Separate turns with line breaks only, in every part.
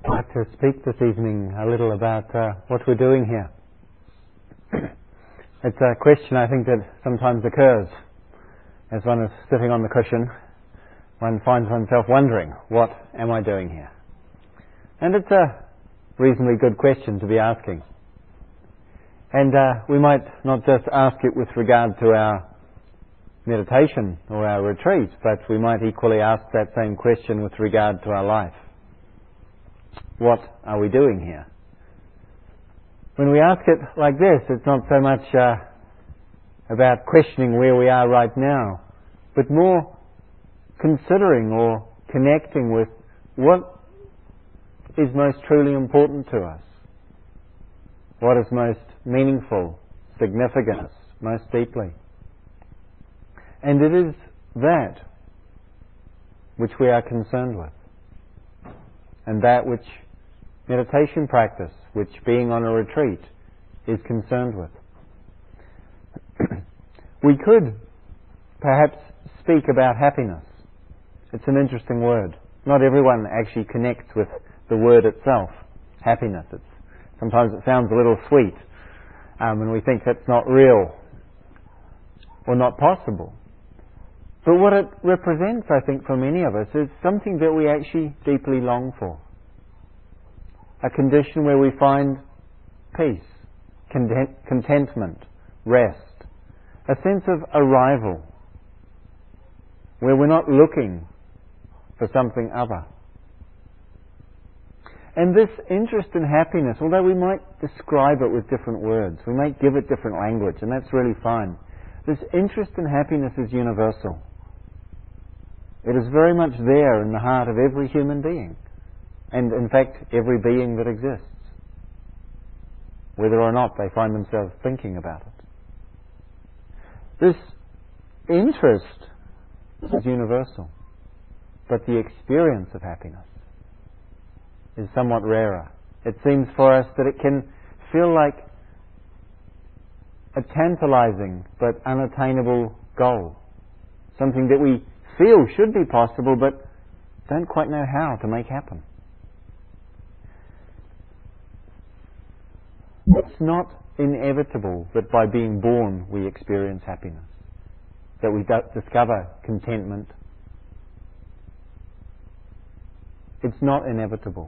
I'd like to speak this evening a little about what we're doing here. It's a question I think that sometimes occurs as one is sitting on the cushion. One finds oneself wondering, what am I doing here? And it's a reasonably good question to be asking. And we might not just ask it with regard to our meditation or our retreat, but we might equally ask that same question with regard to our life. What are we doing here? When we ask it like this, it's not so much about questioning where we are right now, but more considering or connecting with what is most truly important to us, what is most meaningful, significant, most deeply. And it is that which we are concerned with, and that which meditation practice, which being on a retreat, is concerned with. We could perhaps speak about happiness. It's an interesting word. Not everyone actually connects with the word itself, happiness. Sometimes it sounds a little sweet, and we think that's not real or not possible. But what it represents, I think, for many of us is something that we actually deeply long for. A condition where we find peace, contentment, rest, a sense of arrival, where we're not looking for something other. And this interest in happiness, although we might describe it with different words, we might give it different language, and that's really fine. This interest in happiness is universal. It is very much there in the heart of every human being, and in fact every being that exists, whether or not they find themselves thinking about it. This interest is universal, but the experience of happiness is somewhat rarer. It seems for us that it can feel like a tantalizing but unattainable goal, something that we feel should be possible but don't quite know how to make happen. It's not inevitable that by being born we experience happiness, that we discover contentment. It's not inevitable.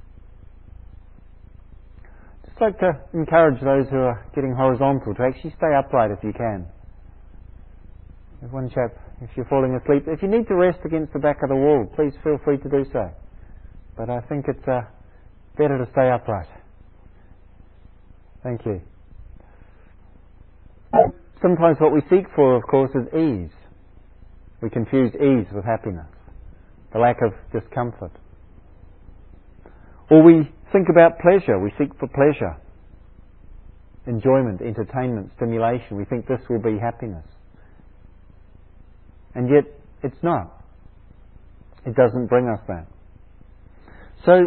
Just like to encourage those who are getting horizontal to actually stay upright if you can. There's one chap, if you're falling asleep, if you need to rest against the back of the wall, please feel free to do so. But I think it's better to stay upright. Thank you. Sometimes what we seek for, of course, is ease. We confuse ease with happiness, the lack of discomfort. Or we think about pleasure. We seek for pleasure, enjoyment, entertainment, stimulation. We think this will be happiness. And yet, it's not. It doesn't bring us that. So,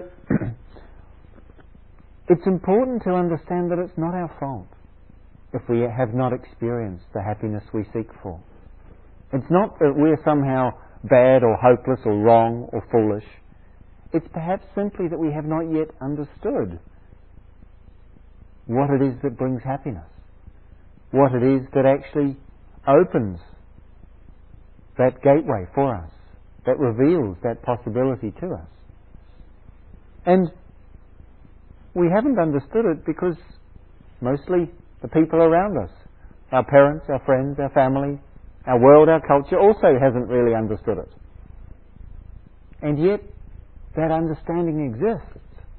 it's important to understand that it's not our fault if we have not experienced the happiness we seek for. It's not that we're somehow bad or hopeless or wrong or foolish. It's perhaps simply that we have not yet understood what it is that brings happiness, what it is that actually opens that gateway for us, that reveals that possibility to us. And we haven't understood it because mostly the people around us, our parents, our friends, our family, our world, our culture also hasn't really understood it. And yet that understanding exists.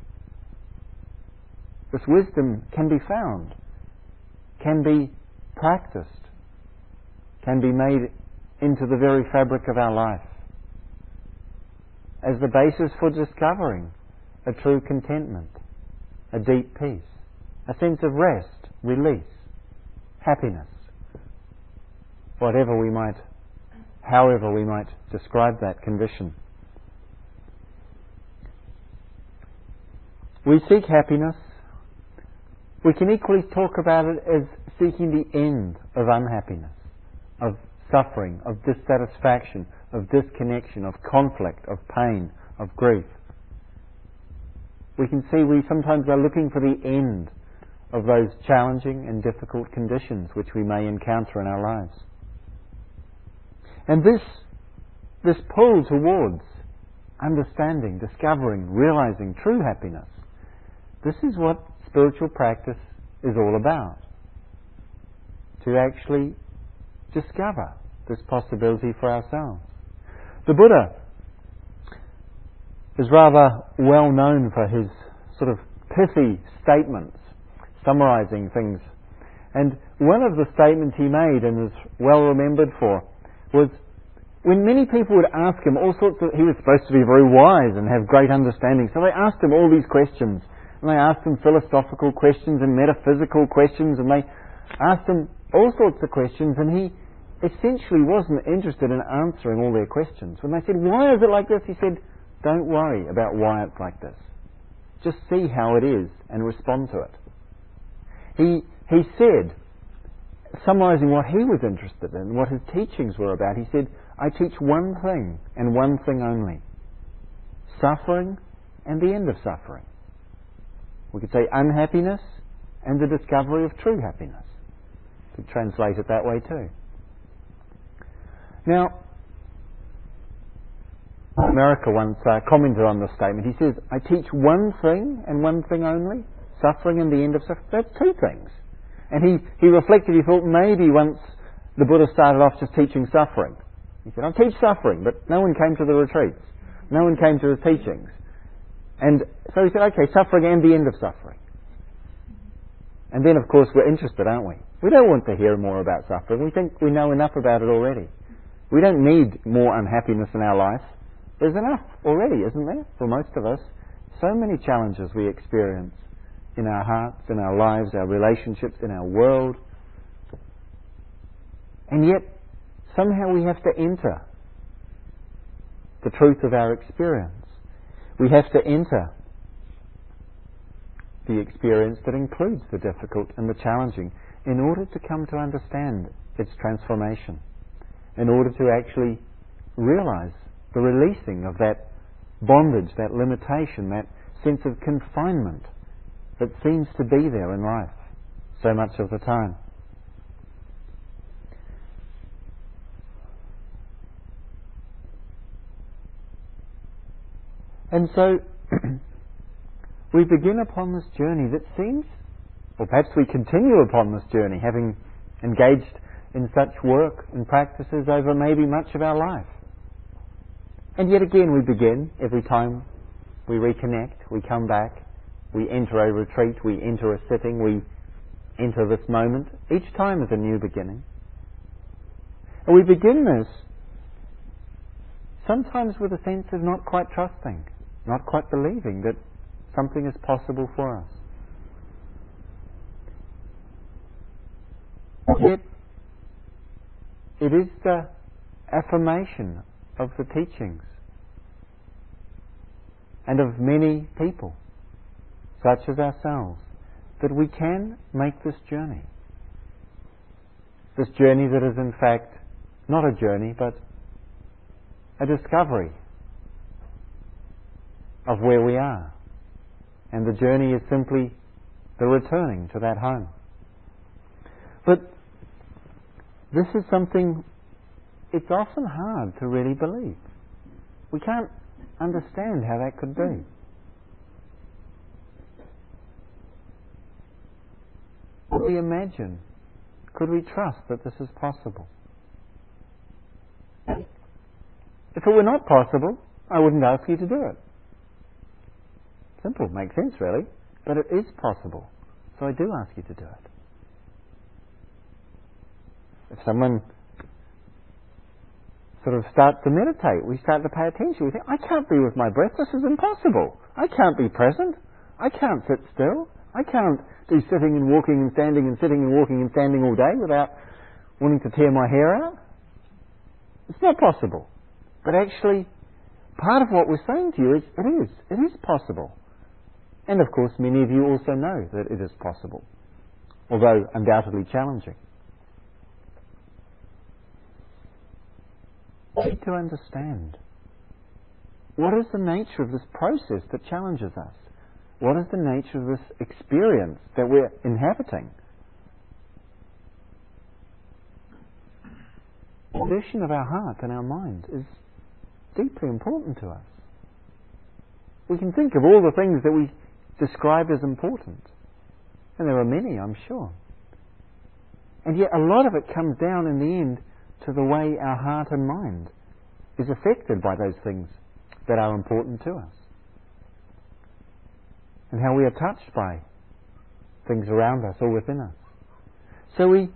This wisdom can be found, can be practiced, can be made into the very fabric of our life as the basis for discovering a true contentment, a deep peace, a sense of rest, release, happiness, however we might describe that condition. We seek happiness. We can equally talk about it as seeking the end of unhappiness, of suffering, of dissatisfaction, of disconnection, of conflict, of pain, of grief. we can see we sometimes are looking for the end of those challenging and difficult conditions which we may encounter in our lives. And this pull towards understanding, discovering, realizing true happiness, this is what spiritual practice is all about. To actually discover this possibility for ourselves. The Buddha is rather well known for his sort of pithy statements, summarizing things. And one of the statements he made and is well remembered for was when many people would ask him all sorts of, he was supposed to be very wise and have great understanding, so they asked him all these questions, and they asked him philosophical questions and metaphysical questions, and they asked him all sorts of questions, and he essentially wasn't interested in answering all their questions. When they said, why is it like this? He said, don't worry about why it's like this. Just see how it is and respond to it. He said, summarizing what he was interested in, what his teachings were about, he said, I teach one thing and one thing only. Suffering and the end of suffering. We could say unhappiness and the discovery of true happiness. To translate it that way too. Now, America once commented on this statement. He says, I teach one thing and one thing only, suffering and the end of suffering. That's two things. And he reflected, he thought maybe once the Buddha started off just teaching suffering. He said, I'll teach suffering, but no one came to the retreats. No one came to his teachings. And so he said, okay, suffering and the end of suffering. And then, of course, we're interested, aren't we? We don't want to hear more about suffering. We think we know enough about it already. We don't need more unhappiness in our life. There's enough already, isn't there, for most of us? So many challenges we experience in our hearts, in our lives, our relationships, in our world. And yet, somehow we have to enter the truth of our experience. We have to enter the experience that includes the difficult and the challenging in order to come to understand its transformation, in order to actually realize the releasing of that bondage, that limitation, that sense of confinement that seems to be there in life so much of the time. And so we begin upon this journey that seems, or perhaps we continue upon this journey, having engaged in such work and practices over maybe much of our life. And yet again we begin, every time we reconnect, we come back, we enter a retreat, we enter a sitting, we enter this moment. Each time is a new beginning. And we begin this sometimes with a sense of not quite trusting, not quite believing that something is possible for us. Yet it is the affirmation of the teachings and of many people, such as ourselves, that we can make this journey. This journey that is in fact not a journey but a discovery of where we are. And the journey is simply the returning to that home. But this is something, it's often hard to really believe. We can't understand how that could be. Could we imagine? Could we trust that this is possible? If it were not possible, I wouldn't ask you to do it. Simple, makes sense really, but it is possible, so I do ask you to do it. If someone sort of starts to meditate, we start to pay attention, we think, I can't be with my breath, this is impossible. I can't be present, I can't sit still, I can't do sitting and walking and standing and sitting and walking and standing all day without wanting to tear my hair out. It's not possible. But actually, part of what we're saying to you is, it is possible. And of course, many of you also know that it is possible, although undoubtedly challenging. We need to understand what is the nature of this process that challenges us. what is the nature of this experience that we're inhabiting? The position of our heart and our mind is deeply important to us. We can think of all the things that we describe as important, and there are many, I'm sure. And yet a lot of it comes down in the end to the way our heart and mind is affected by those things that are important to us, and how we are touched by things around us or within us. So we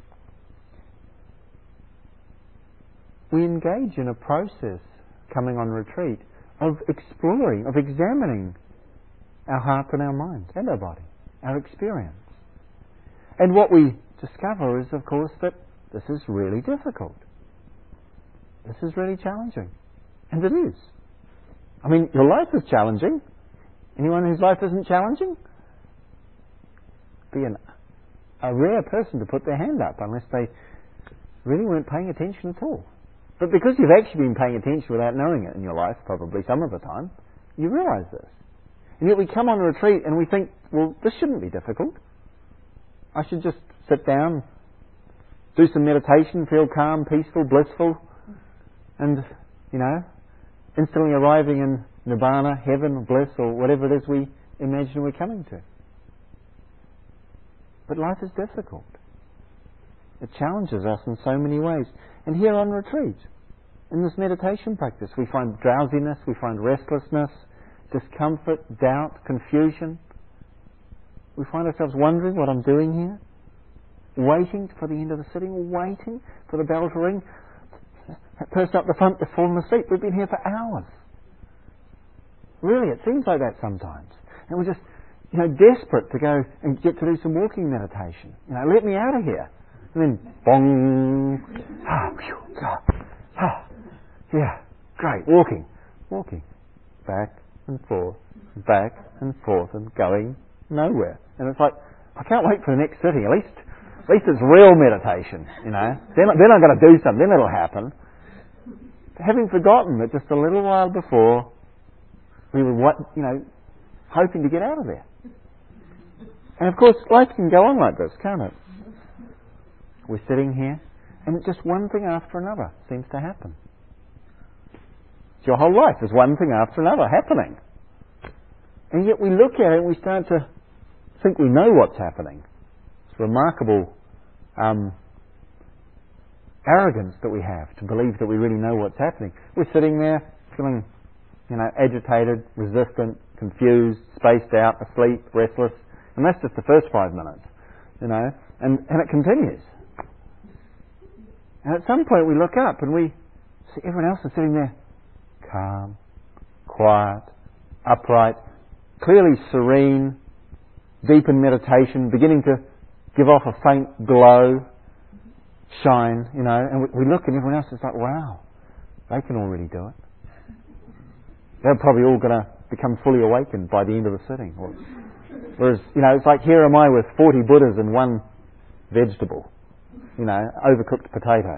engage in a process coming on retreat of exploring, of examining our heart and our mind and our body, our experience. And what we discover is, of course, that this is really difficult. This is really challenging. And it is. I mean, your life is challenging. Anyone whose life isn't challenging? Be a rare person to put their hand up unless they really weren't paying attention at all. But because you've actually been paying attention without knowing it in your life, probably some of the time, you realise this. And yet we come on a retreat and we think, well, this shouldn't be difficult. I should just sit down, do some meditation, feel calm, peaceful, blissful, and, instantly arriving in nirvana, heaven, bliss, or whatever it is we imagine we're coming to. But life is difficult. It challenges us in so many ways. And here on retreat, in this meditation practice, we find drowsiness, we find restlessness, discomfort, doubt, confusion. We find ourselves wondering what I'm doing here, waiting for the end of the sitting, waiting for the bell to ring. That person up the front has fallen asleep. We've been here for hours. Really, it seems like that sometimes. And we're just, desperate to go and get to do some walking meditation. Let me out of here. And then, bong. Yeah, great. Walking. Back and forth, and going nowhere. And it's like, I can't wait for the next sitting. At least it's real meditation, Then I'm going to do something. Then it'll happen. Having forgotten that just a little while before, we were, hoping to get out of there. And of course, life can go on like this, can't it? We're sitting here, and just one thing after another seems to happen. Your whole life is one thing after another happening. And yet we look at it and we start to think we know what's happening. It's remarkable arrogance that we have to believe that we really know what's happening. We're sitting there feeling, agitated, resistant, confused, spaced out, asleep, restless. And that's just the first 5 minutes, and it continues. And at some point we look up and we see everyone else is sitting there calm, quiet, upright, clearly serene, deep in meditation, beginning to give off a faint glow, shine, and we look and everyone else is like, wow, they can all really do it. They're probably all going to become fully awakened by the end of the sitting. Whereas, it's like, here am I with 40 Buddhas and one vegetable, overcooked potato.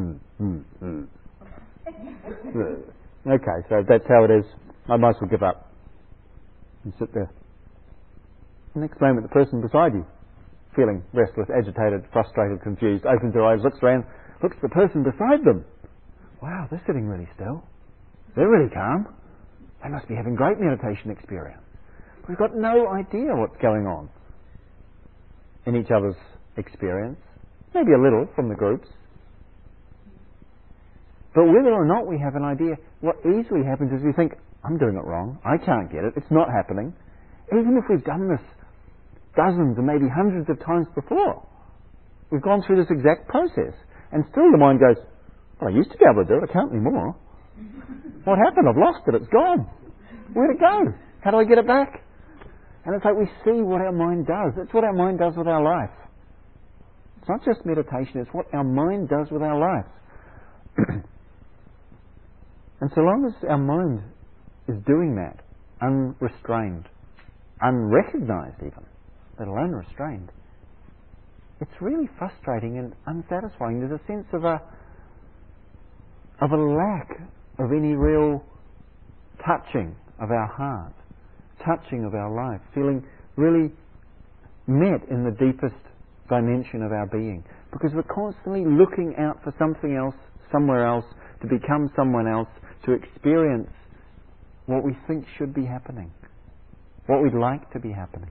Okay, so that's how it is. I might as well give up and sit there. The next moment, the person beside you, feeling restless, agitated, frustrated, confused, opens their eyes, looks around, looks at the person beside them. Wow, they're sitting really still. They're really calm. They must be having great meditation experience. We've got no idea what's going on in each other's experience. Maybe a little from the groups. But whether or not we have an idea, what easily happens is we think, I'm doing it wrong. I can't get it. It's not happening. Even if we've done this dozens and maybe hundreds of times before. We've gone through this exact process. And still the mind goes, well, I used to be able to do it. I can't anymore. What happened? I've lost it. It's gone. Where'd it go? How do I get it back? And it's like we see what our mind does. It's what our mind does with our life. It's not just meditation. It's what our mind does with our life. And so long as our mind is doing that, unrestrained, unrecognized even, let alone restrained, it's really frustrating and unsatisfying. There's a sense of a lack of any real touching of our heart touching of our life, feeling really met in the deepest dimension of our being. Because we're constantly looking out for something else, somewhere else, to become someone else, to experience what we think should be happening, what we'd like to be happening.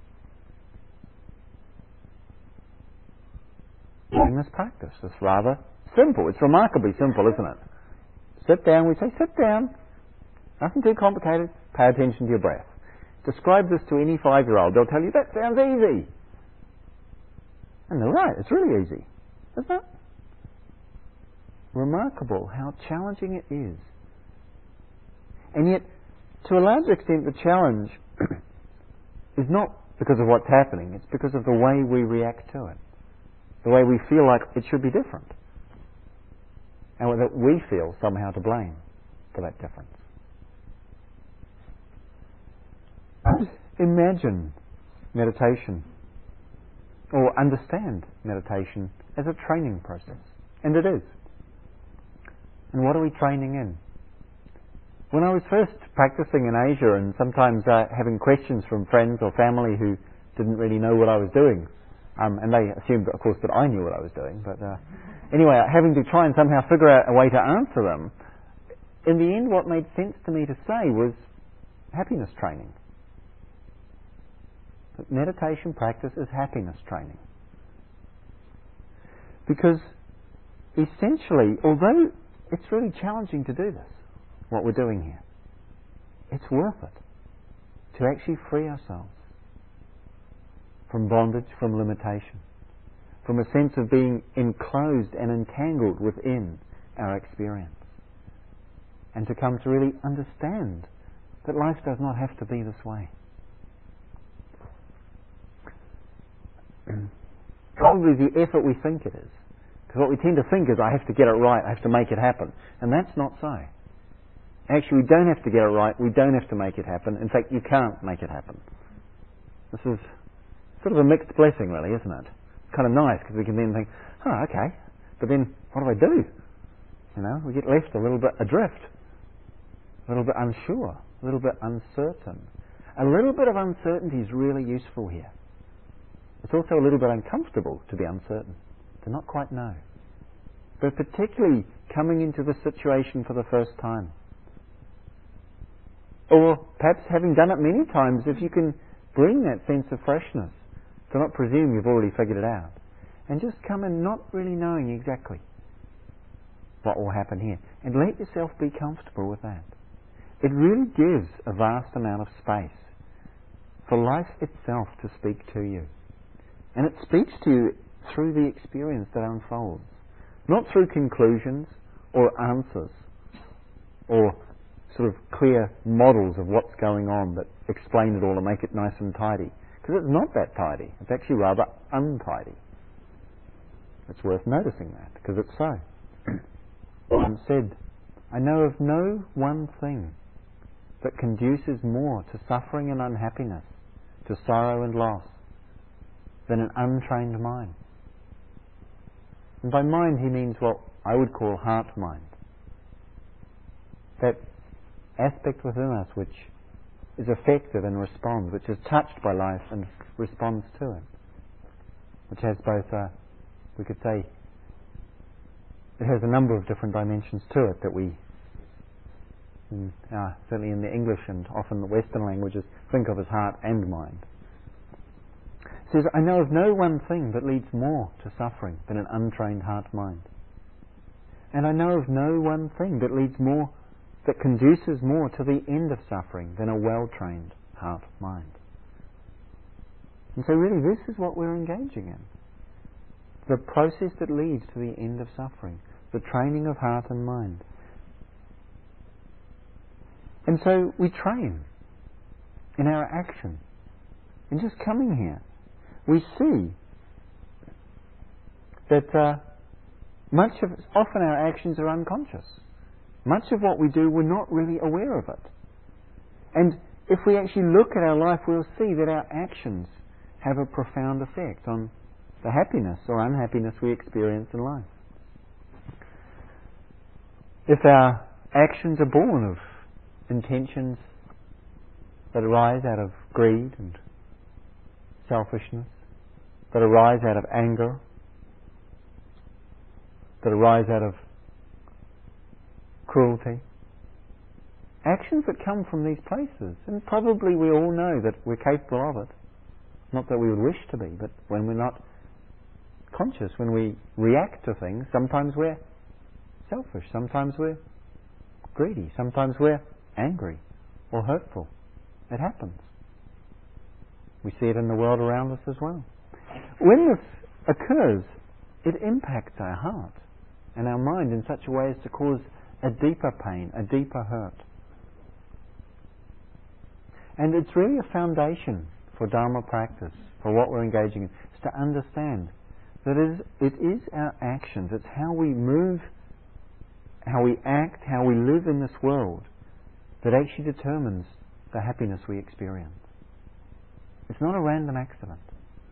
In this practice, it's rather simple. It's remarkably simple, isn't it? Sit down, we say, sit down. Nothing too complicated. Pay attention to your breath. Describe this to any 5-year-old. They'll tell you, that sounds easy. And they're right, it's really easy. Isn't it? Remarkable how challenging it is. And yet, to a large extent, the challenge is not because of what's happening. It's because of the way we react to it. The way we feel like it should be different. And that we feel somehow to blame for that difference. Imagine meditation, or understand meditation as a training process. And it is. And what are we training in? When I was first practicing in Asia, and sometimes having questions from friends or family who didn't really know what I was doing, and they assumed, of course, that I knew what I was doing, but anyway, having to try and somehow figure out a way to answer them, in the end what made sense to me to say was happiness training. But meditation practice is happiness training. Because essentially, although it's really challenging to do this, what we're doing here, it's worth it to actually free ourselves from bondage, from limitation, from a sense of being enclosed and entangled within our experience, and to come to really understand that life does not have to be this way. Probably the effort we think it is. Because what we tend to think is, I have to get it right, I have to make it happen. And that's not so. Actually, we don't have to get it right, we don't have to make it happen. In fact, you can't make it happen. This is sort of a mixed blessing, really, isn't it? Kind of nice, because we can then think, oh, okay, but then what do I do? You know, we get left a little bit adrift, a little bit unsure, a little bit uncertain. A little bit of uncertainty is really useful here. It's also a little bit uncomfortable to be uncertain, to not quite know. But particularly coming into the situation for the first time. Or perhaps having done it many times, if you can bring that sense of freshness, to not presume you've already figured it out, and just come in not really knowing exactly what will happen here, and let yourself be comfortable with that. It really gives a vast amount of space for life itself to speak to you. And it speaks to you through the experience that unfolds, not through conclusions or answers or sort of clear models of what's going on that explain it all and make it nice and tidy. Because it's not that tidy. It's actually rather untidy. It's worth noticing that, because it's so. One said, I know of no one thing that conduces more to suffering and unhappiness, to sorrow and loss, than an untrained mind. And by mind he means what I would call heart-mind. That aspect within us which is affected and responds, which is touched by life and responds to it. Which has both we could say, it has a number of different dimensions to it that we, certainly in the English and often the Western languages, think of as heart and mind. It says, I know of no one thing that leads more to suffering than an untrained heart-mind. And I know of no one thing that leads more, that conduces more to the end of suffering than a well-trained heart-mind. And so really this is what we're engaging in. The process that leads to the end of suffering. The training of heart and mind. And so we train in our action. In just coming here, we see that often our actions are unconscious. Much of what we do, we're not really aware of it. And if we actually look at our life, we'll see that our actions have a profound effect on the happiness or unhappiness we experience in life. If our actions are born of intentions that arise out of greed and selfishness, that arise out of anger, that arise out of cruelty. Actions that come from these places, and probably we all know that we're capable of it. Not that we would wish to be, but when we're not conscious, when we react to things, sometimes we're selfish, sometimes we're greedy, sometimes we're angry or hurtful. It happens. We see it in the world around us as well. When this occurs, it impacts our heart and our mind in such a way as to cause a deeper pain, a deeper hurt. And it's really a foundation for Dharma practice, for what we're engaging in, is to understand that it is our actions, it's how we move, how we act, how we live in this world that actually determines the happiness we experience. It's not a random accident.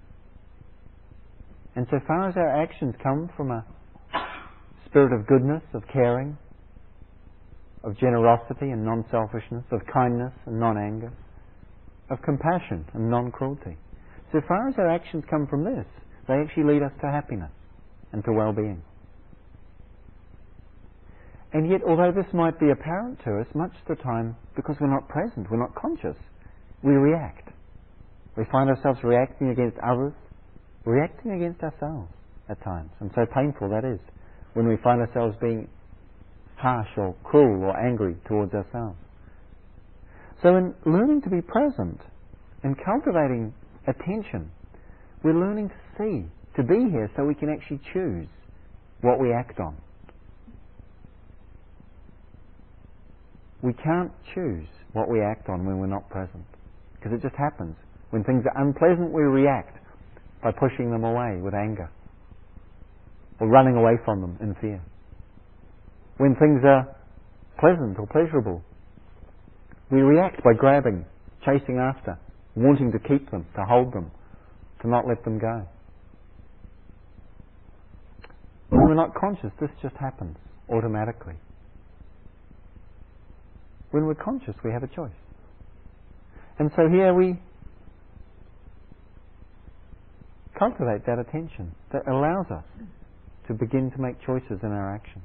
And so far as our actions come from a spirit of goodness, of caring, of generosity and non-selfishness, of kindness and non-anger, of compassion and non-cruelty, so far as our actions come from this, they actually lead us to happiness and to well-being. And yet, although this might be apparent to us, much of the time, because we're not present, we're not conscious, we react. We find ourselves reacting against others, reacting against ourselves at times. And so painful that is, when we find ourselves being harsh or cruel or angry towards ourselves. So in learning to be present and cultivating attention, we're learning to see, to be here so we can actually choose what we act on. We can't choose what we act on when we're not present, because it just happens. When things are unpleasant, we react by pushing them away with anger or running away from them in fear. When things are pleasant or pleasurable, we react by grabbing, chasing after, wanting to keep them, to hold them, to not let them go. When we're not conscious, this just happens automatically. When we're conscious, we have a choice. And so here we cultivate that attention that allows us to begin to make choices in our actions.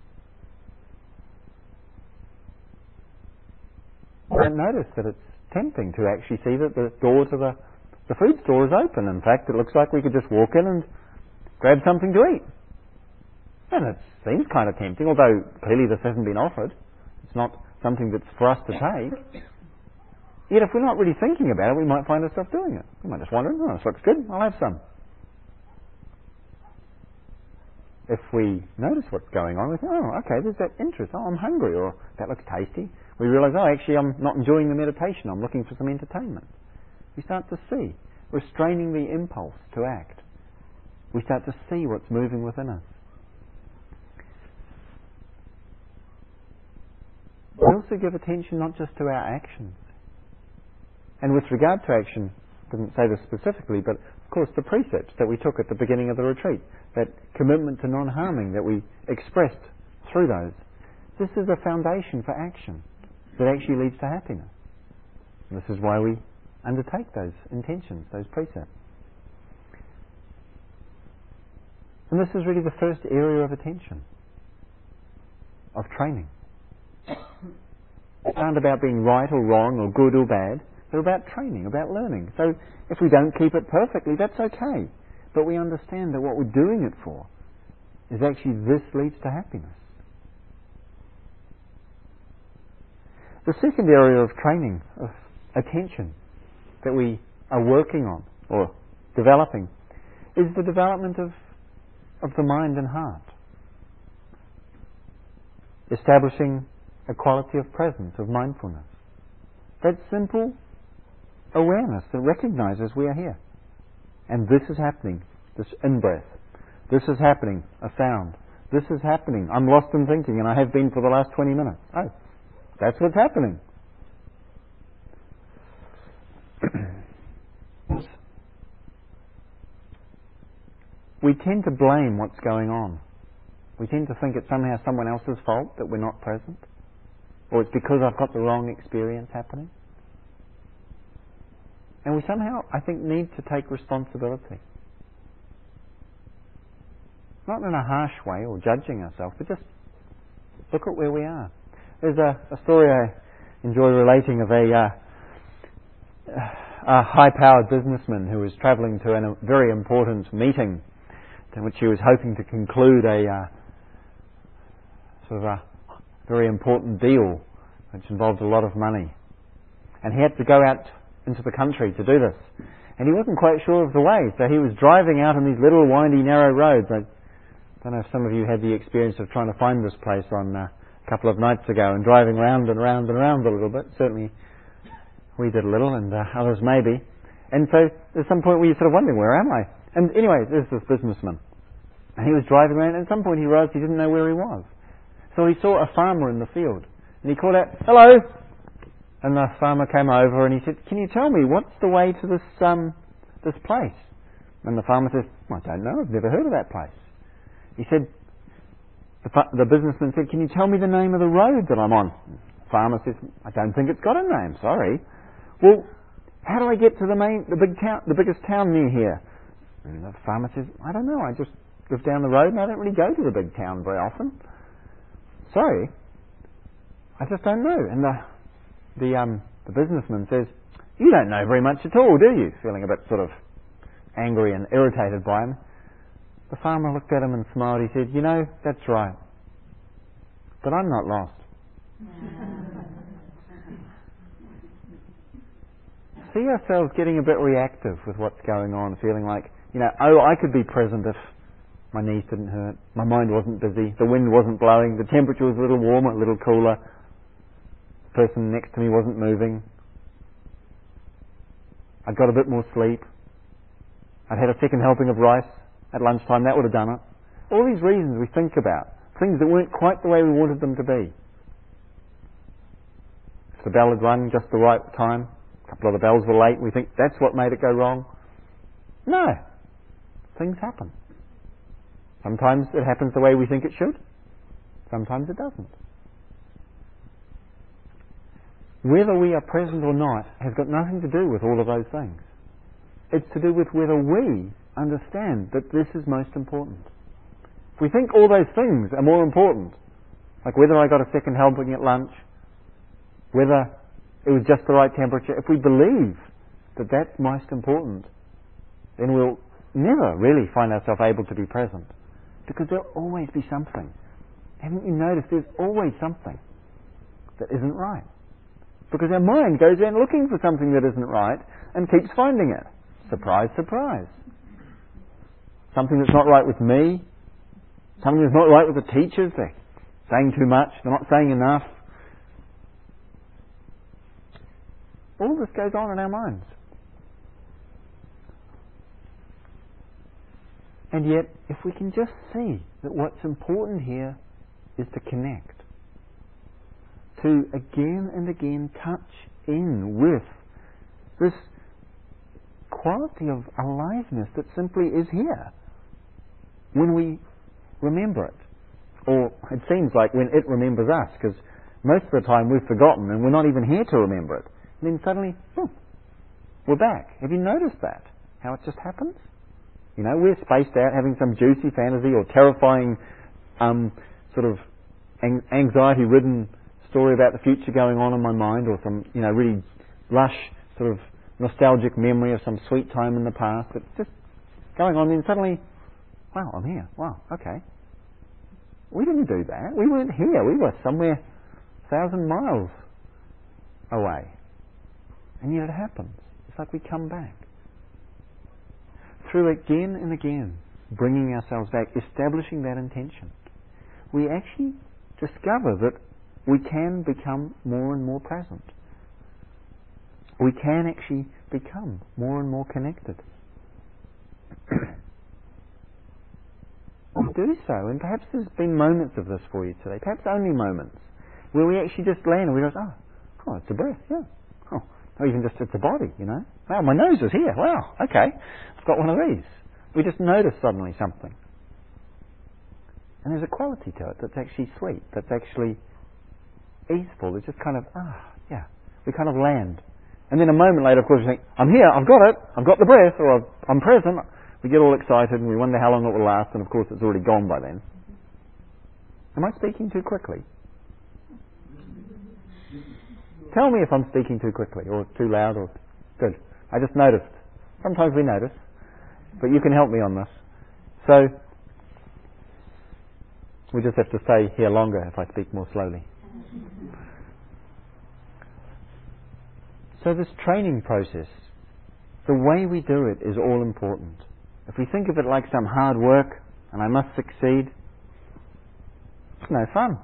And notice that it's tempting to actually see that the door to the food store is open. In fact, it looks like we could just walk in and grab something to eat. And it seems kind of tempting, although clearly this hasn't been offered. It's not something that's for us to take. Yet if we're not really thinking about it, we might find ourselves doing it. We might just wonder, oh, this looks good, I'll have some. If we notice what's going on, we think, oh, okay, there's that interest. Oh, I'm hungry, or that looks tasty. We realise, oh, actually, I'm not enjoying the meditation. I'm looking for some entertainment. We start to see, restraining the impulse to act. We start to see what's moving within us. We also give attention not just to our actions. And with regard to action, I didn't say this specifically, but of course the precepts that we took at the beginning of the retreat, that commitment to non-harming that we expressed through those, this is a foundation for action that actually leads to happiness. And this is why we undertake those intentions, those precepts. And this is really the first area of attention, of training. They aren't about being right or wrong or good or bad. They're about training, about learning. So if we don't keep it perfectly, that's okay. But we understand that what we're doing it for is actually this leads to happiness. The second area of training, of attention, that we are working on or developing is the development of the mind and heart. Establishing a quality of presence, of mindfulness. That simple awareness that recognizes we are here. And this is happening, this in-breath. This is happening, a sound. This is happening, I'm lost in thinking and I have been for the last 20 minutes. Oh, that's what's happening. We tend to blame what's going on. We tend to think it's somehow someone else's fault that we're not present. Or it's because I've got the wrong experience happening. And we somehow, I think, need to take responsibility. Not in a harsh way or judging ourselves, but just look at where we are. There's a story I enjoy relating of a high-powered businessman who was travelling to a very important meeting in which he was hoping to conclude a sort of a very important deal which involved a lot of money. And he had to go out into the country to do this. And he wasn't quite sure of the way, so he was driving out on these little windy, narrow roads. I don't know if some of you had the experience of trying to find this place on a couple of nights ago and driving round and round and round a little bit. Certainly we did a little, and others maybe. And so there's some point where you're sort of wondering, where am I? And anyway, there's this businessman. And he was driving around, and at some point he realised he didn't know where he was. So he saw a farmer in the field. And he called out, "Hello!" And the farmer came over and he said, "Can you tell me what's the way to this place?" And the farmer says, "I don't know, I've never heard of that place." He said, the businessman said, "Can you tell me the name of the road that I'm on?" The farmer says, "I don't think it's got a name, sorry." "Well, how do I get to the biggest town near here?" And the farmer says, "I don't know, I just live down the road and I don't really go to the big town very often. Sorry, I just don't know." And the businessman says, "You don't know very much at all, do you?" Feeling a bit sort of angry and irritated by him. The farmer looked at him and smiled. He said, "You know, that's right. But I'm not lost." See ourselves getting a bit reactive with what's going on, feeling like, I could be present if my knees didn't hurt, my mind wasn't busy, the wind wasn't blowing, the temperature was a little warmer, a little cooler, the person next to me wasn't moving, I'd got a bit more sleep, I'd had a second helping of rice at lunchtime, that would have done it. All these reasons we think about, things that weren't quite the way we wanted them to be. If the bell had rung just the right time, a couple of the bells were late, we think that's what made it go wrong. No. Things happen. Sometimes it happens the way we think it should. Sometimes it doesn't. Whether we are present or not has got nothing to do with all of those things. It's to do with whether we understand that this is most important. If we think all those things are more important, like whether I got a second helping at lunch, whether it was just the right temperature, if we believe that that's most important, then we'll never really find ourselves able to be present. Because there'll always be something. Haven't you noticed there's always something that isn't right? Because our mind goes around looking for something that isn't right and keeps finding it. Surprise, surprise. Something that's not right with me. Something that's not right with the teachers. They're saying too much. They're not saying enough. All this goes on in our minds. And yet, if we can just see that what's important here is to connect, to again and again touch in with this quality of aliveness that simply is here when we remember it. Or it seems like when it remembers us, because most of the time we've forgotten and we're not even here to remember it. And then suddenly, we're back. Have you noticed that? How it just happens? We're spaced out having some juicy fantasy or terrifying sort of anxiety-ridden story about the future going on in my mind, or some really lush sort of nostalgic memory of some sweet time in the past. It's just going on, and suddenly, wow, I'm here. Wow, okay. We didn't do that. We weren't here. We were somewhere 1,000 miles away. And yet it happens. It's like we come back. Through again and again, bringing ourselves back, establishing that intention, we actually discover that we can become more and more present. We can actually become more and more connected. We do so, and perhaps there's been moments of this for you today, perhaps only moments, where we actually just land and we go, oh, it's a breath, yeah. Or even just it's a body, Wow, my nose is here. Wow, okay. I've got one of these. We just notice suddenly something. And there's a quality to it that's actually sweet, that's actually easeful. It's just kind of, yeah. We kind of land And then a moment later, of course, you think, I'm here, I've got it, I've got the breath, or I'm present. We get all excited and we wonder how long it will last, and of course it's already gone by then. Am I speaking too quickly? Tell me if I'm speaking too quickly, or too loud, or... Good. I just noticed. Sometimes we notice, but you can help me on this. So, we just have to stay here longer if I speak more slowly. So this training process, the way we do it is all important. If we think of it like some hard work, and I must succeed, it's no fun.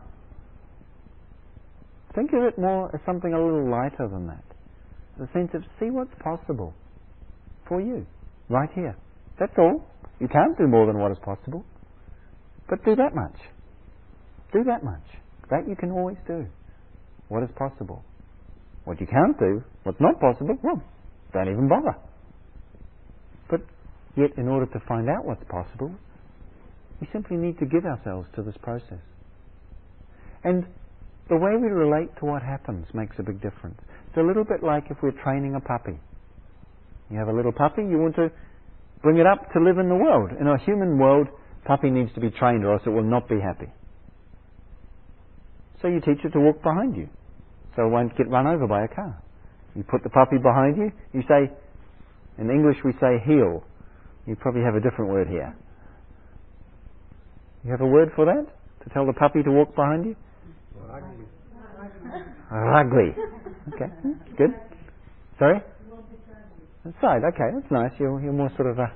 Think of it more as something a little lighter than that. The sense of, see what's possible for you, right here. That's all. You can't do more than what is possible. But do that much. Do that much. That you can always do. What is possible. What you can't do, what's not possible, well, don't even bother. But yet, in order to find out what's possible, we simply need to give ourselves to this process. And the way we relate to what happens makes a big difference. It's a little bit like if we're training a puppy. You have a little puppy, you want to bring it up to live in the world. In a human world, puppy needs to be trained or else it will not be happy. So you teach it to walk behind you, so it won't get run over by a car. You put the puppy behind you, you say, in English we say heel. You probably have a different word here. You have a word for that? To tell the puppy to walk behind you? Rugly. Okay, good. Sorry? Side, okay, that's nice. You're more sort of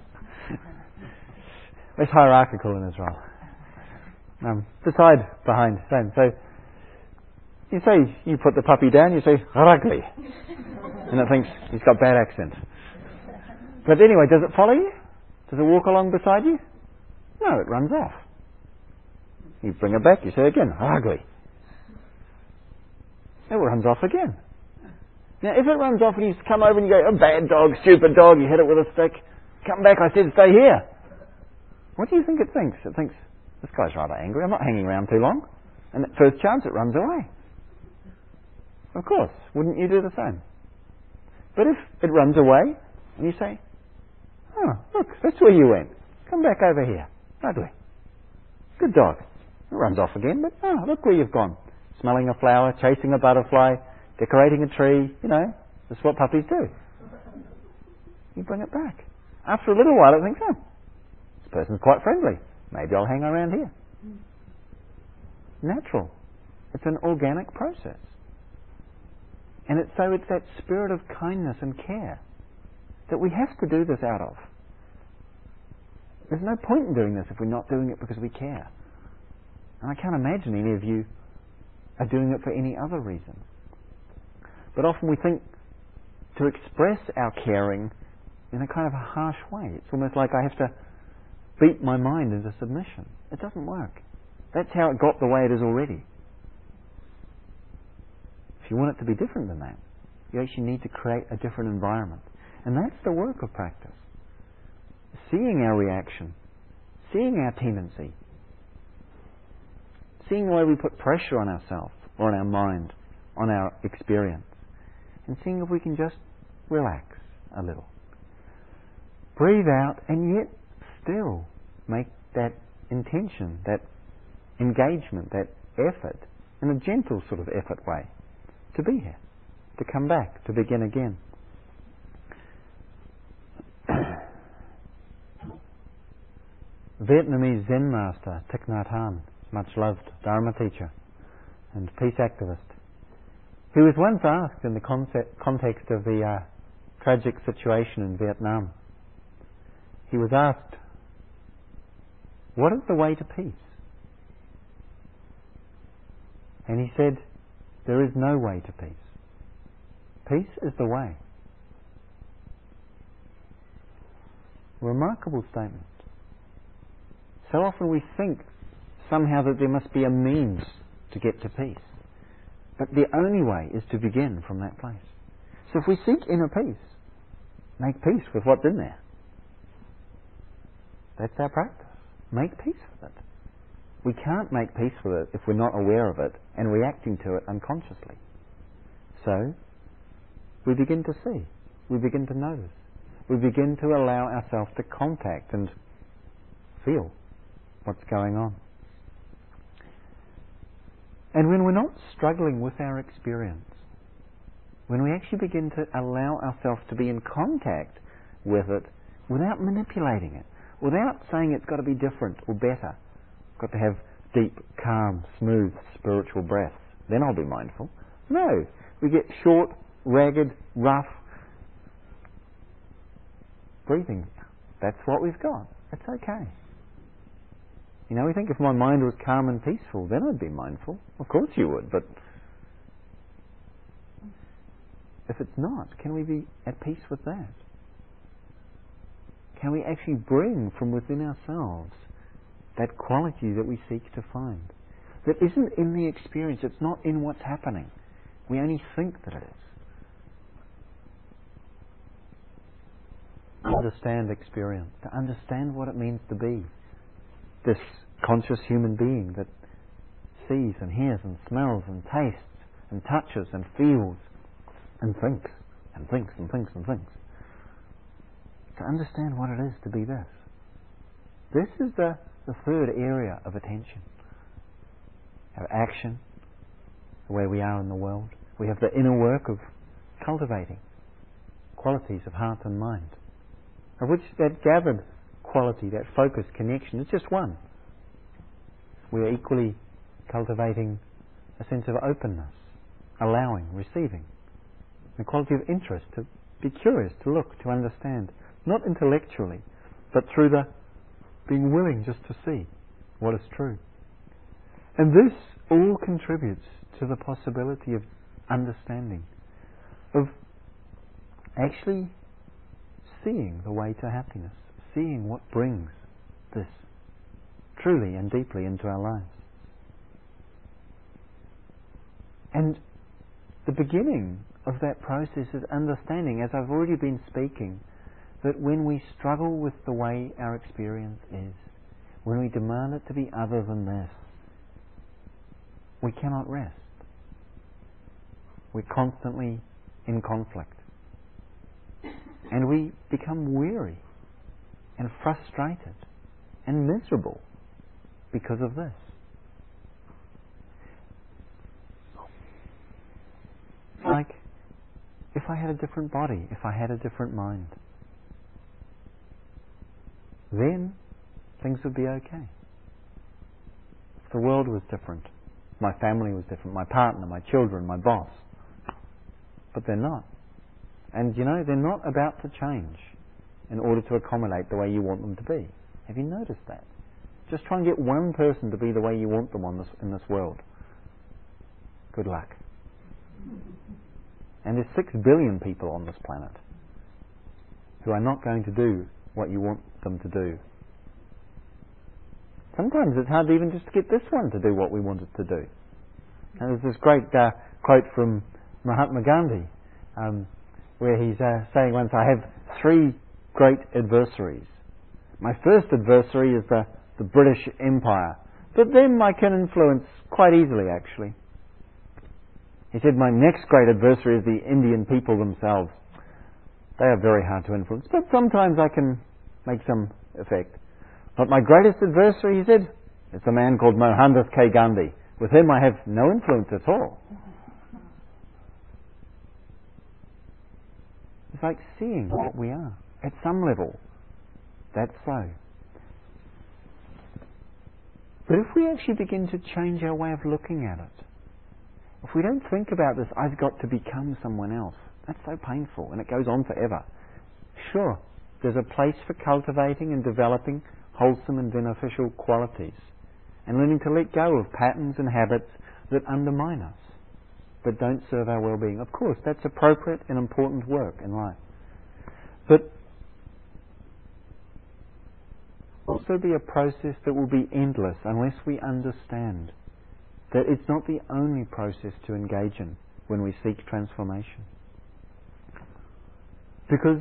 less hierarchical in Israel. Beside, behind, same. So you say, you put the puppy down, you say rugly, and it thinks he's got bad accent. But anyway, does it follow you? Does it walk along beside you? No, it runs off. You bring it back, you say again, rugly. It runs off again. Now, if it runs off and you come over and you go, oh, bad dog, stupid dog, you hit it with a stick, come back, I said stay here. What do you think it thinks? It thinks, this guy's rather angry, I'm not hanging around too long. And at first chance, it runs away. Of course, wouldn't you do the same? But if it runs away, and you say, oh, look, that's where you went. Come back over here. Ugly. Good dog. It runs off again, but oh, look where you've gone. Smelling a flower, chasing a butterfly, decorating a tree, you know, that's what puppies do. You bring it back. After a little while it thinks, oh, this person's quite friendly. Maybe I'll hang around here. Natural. It's an organic process. And it's that spirit of kindness and care that we have to do this out of. There's no point in doing this if we're not doing it because we care. And I can't imagine any of you are doing it for any other reason. But often we think to express our caring in a kind of a harsh way. It's almost like I have to beat my mind into submission. It doesn't work. That's how it got the way it is already. If you want it to be different than that, you actually need to create a different environment. And that's the work of practice. Seeing our reaction, seeing our tendency, seeing the way we put pressure on ourselves or on our mind, on our experience, and seeing if we can just relax a little. Breathe out and yet still make that intention, that engagement, that effort, in a gentle sort of effort way, to be here, to come back, to begin again. Vietnamese Zen master Thich Nhat Hanh, much loved Dharma teacher and peace activist, he was once asked in the context of the tragic situation in Vietnam, he was asked, what is the way to peace? And he said, there is no way to peace. Peace is the way. Remarkable statement. So often we think somehow that there must be a means to get to peace. But the only way is to begin from that place. So if we seek inner peace, make peace with what's in there. That's our practice. Make peace with it. We can't make peace with it if we're not aware of it and reacting to it unconsciously. So, we begin to see, we begin to notice, we begin to allow ourselves to contact and feel what's going on. And when we're not struggling with our experience, when we actually begin to allow ourselves to be in contact with it without manipulating it, without saying it's got to be different or better, got to have deep, calm, smooth, spiritual breaths, then I'll be mindful. No, we get short, ragged, rough breathing. That's what we've got. It's okay. You know, we think if my mind was calm and peaceful, then I'd be mindful. Of course you would, but if it's not, can we be at peace with that? Can we actually bring from within ourselves that quality that we seek to find? That isn't in the experience, it's not in what's happening. We only think that it is. Understand experience, to understand what it means to be this conscious human being that sees and hears and smells and tastes and touches and feels and thinks and thinks and thinks and thinks. To understand what it is to be this. This is the third area of attention. Our action, the way we are in the world. We have the inner work of cultivating qualities of heart and mind, of which that gathered quality, that focus, connection is just one. We are equally cultivating a sense of openness, allowing, receiving, the quality of interest, to be curious, to look, to understand, not intellectually, but through the being willing just to see what is true. And this all contributes to the possibility of understanding, of actually seeing the way to happiness, seeing what brings this truly and deeply into our lives. And the beginning of that process is understanding, as I've already been speaking, that when we struggle with the way our experience is, when we demand it to be other than this, we cannot rest. We're constantly in conflict. And we become weary and frustrated and miserable because of this. Like, if I had a different body, if I had a different mind, then things would be okay. If the world was different, my family was different, my partner, my children, my boss. But they're not. And you know, they're not about to change in order to accommodate the way you want them to be. Have you noticed that? Just try and get one person to be the way you want them in this world. Good luck. And there's 6 billion people on this planet who are not going to do what you want them to do. Sometimes it's hard even just to get this one to do what we want it to do. And there's this great quote from Mahatma Gandhi, where he's saying once, I have 3 great adversaries. My first adversary is the British Empire, but them I can influence quite easily, actually. He said, my next great adversary is the Indian people themselves. They are very hard to influence, but sometimes I can make some effect. But my greatest adversary, he said, is a man called Mohandas K. Gandhi. With him I have no influence at all. It's like seeing what we are. At some level, that's so. But if we actually begin to change our way of looking at it, if we don't think about this, I've got to become someone else, that's so painful and it goes on forever. Sure, there's a place for cultivating and developing wholesome and beneficial qualities and learning to let go of patterns and habits that undermine us but don't serve our well-being. Of course, that's appropriate and important work in life. But also be a process that will be endless unless we understand that it's not the only process to engage in when we seek transformation. Because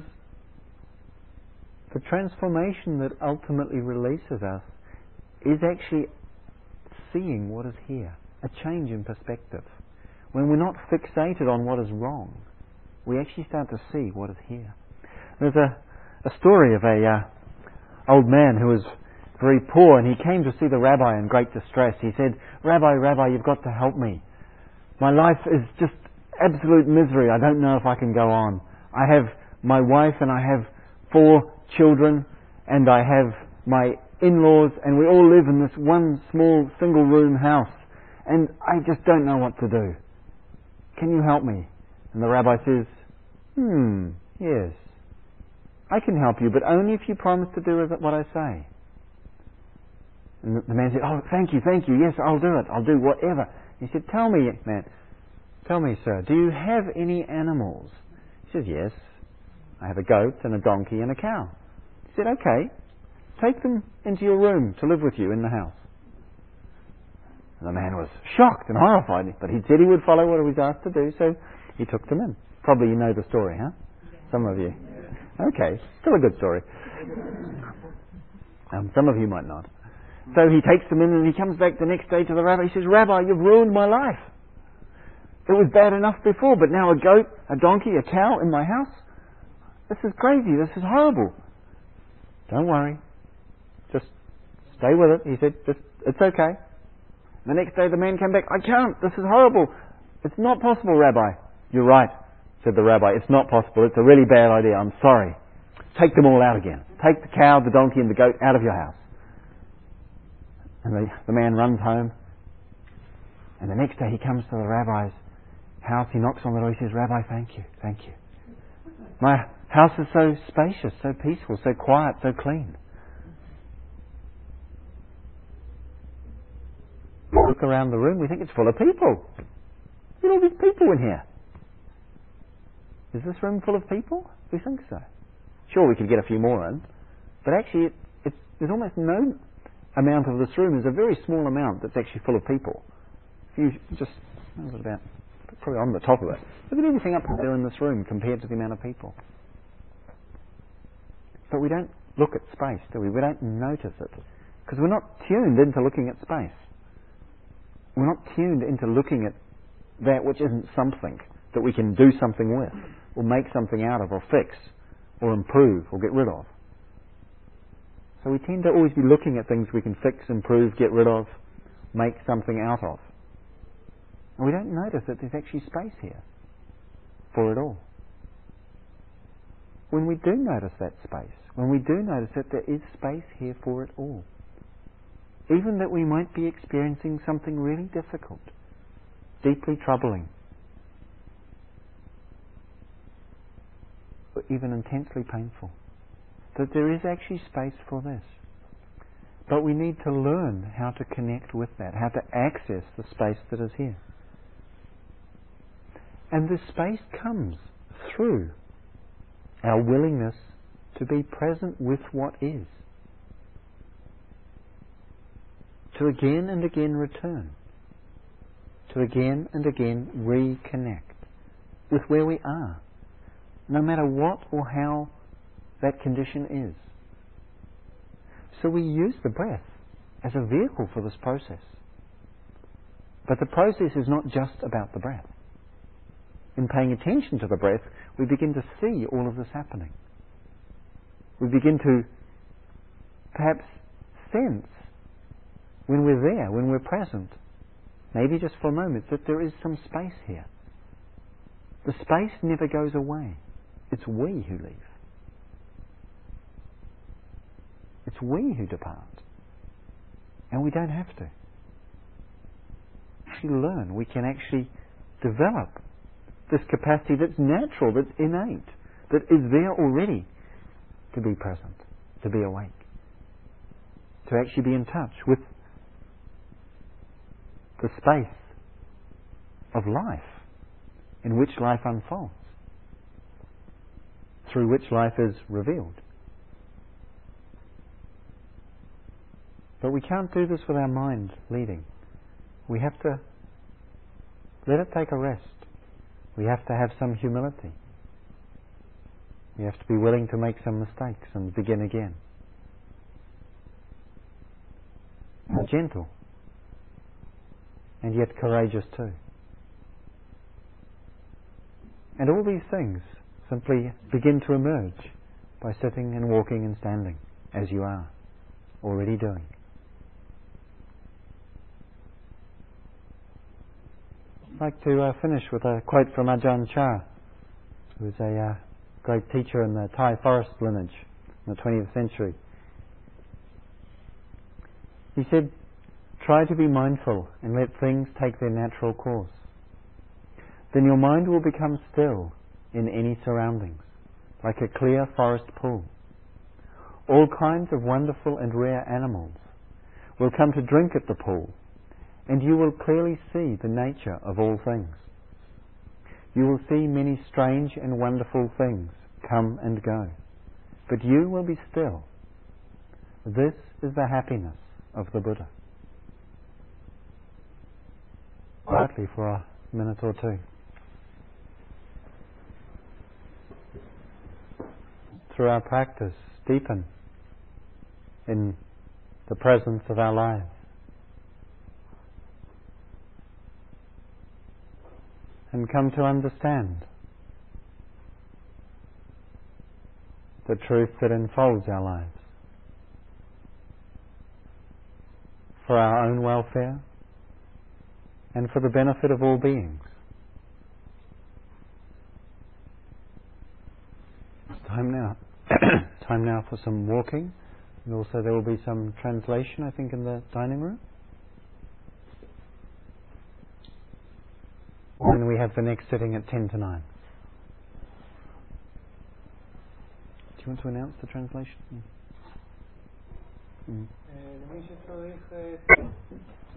the transformation that ultimately releases us is actually seeing what is here, a change in perspective. When we're not fixated on what is wrong, we actually start to see what is here. There's a story of a old man who was very poor, and he came to see the rabbi in great distress. He said, Rabbi, you've got to help me. My life is just absolute misery. I don't know if I can go on. I have my wife and I have 4 children and I have my in-laws, and we all live in this one small single room house, and I just don't know what to do. Can you help me? And the rabbi says, yes, I can help you, but only if you promise to do what I say. And the man said, oh, thank you, yes, I'll do it, I'll do whatever. He said, tell me, sir, do you have any animals? He says, yes, I have a goat and a donkey and a cow. He said, okay, take them into your room to live with you in the house. And the man was shocked and horrified, but he said he would follow what he was asked to do, so he took them in. Probably you know the story, huh? Some of you. Okay, still a good story. Some of you might not. So he takes them in, and he comes back the next day to the rabbi. He says, Rabbi, you've ruined my life. It was bad enough before, but now a goat, a donkey, a cow in my house? This is crazy. This is horrible. Don't worry. Just stay with it. He said, it's okay. The next day the man came back. I can't. This is horrible. It's not possible, Rabbi. You're right, said the rabbi. It's not possible. It's a really bad idea. I'm sorry. Take them all out again. Take the cow, the donkey, and the goat out of your house. And the man runs home. And the next day he comes to the rabbi's house. He knocks on the door. He says, Rabbi, thank you. My house is so spacious, so peaceful, so quiet, so clean. Look around the room, we think it's full of people. Look at all these people in here. Is this room full of people? We think so. Sure, we could get a few more in, but actually there's almost no amount of this room. There's a very small amount that's actually full of people. If you just, what was it about? Probably on the top of it. Look at everything up there in this room compared to the amount of people. But we don't look at space, do we? We don't notice it. Because we're not tuned into looking at space. We're not tuned into looking at that which isn't something that we can do something with, or make something out of, or fix, or improve, or get rid of. So we tend to always be looking at things we can fix, improve, get rid of, make something out of. And we don't notice that there's actually space here for it all. When we do notice that space, when we do notice that there is space here for it all, even that we might be experiencing something really difficult, deeply troubling, or even intensely painful, that there is actually space for this. But we need to learn how to connect with that, how to access the space that is here. And this space comes through our willingness to be present with what is. To again and again return. To again and again reconnect with where we are, no matter what or how that condition is. So we use the breath as a vehicle for this process. But the process is not just about the breath. In paying attention to the breath, we begin to see all of this happening. We begin to perhaps sense when we're there, when we're present, maybe just for a moment, that there is some space here. The space never goes away. It's we who leave. It's we who depart. And we don't have to. Actually learn, we can actually develop this capacity that's natural, that's innate, that is there already, to be present, to be awake, to actually be in touch with the space of life in which life unfolds, through which life is revealed. But we can't do this with our mind leading. We have to let it take a rest. We have to have some humility. We have to be willing to make some mistakes and begin again. Gentle, and yet courageous too. And all these things simply begin to emerge by sitting and walking and standing as you are already doing. I'd like to finish with a quote from Ajahn Chah, who was a great teacher in the Thai forest lineage in the 20th century. He said, "Try to be mindful and let things take their natural course. Then your mind will become still in any surroundings, like a clear forest pool. All kinds of wonderful and rare animals will come to drink at the pool, and you will clearly see the nature of all things. You will see many strange and wonderful things come and go, but you will be still. This is the happiness of the Buddha." Quietly for a minute or two. Through our practice, deepen in the presence of our lives. And come to understand the truth that enfolds our lives. For our own welfare and for the benefit of all beings. It's time now. Time now for some walking, and also there will be some translation, I think, in the dining room. And we have the next sitting at 10 to 9. Do you want to announce the translation?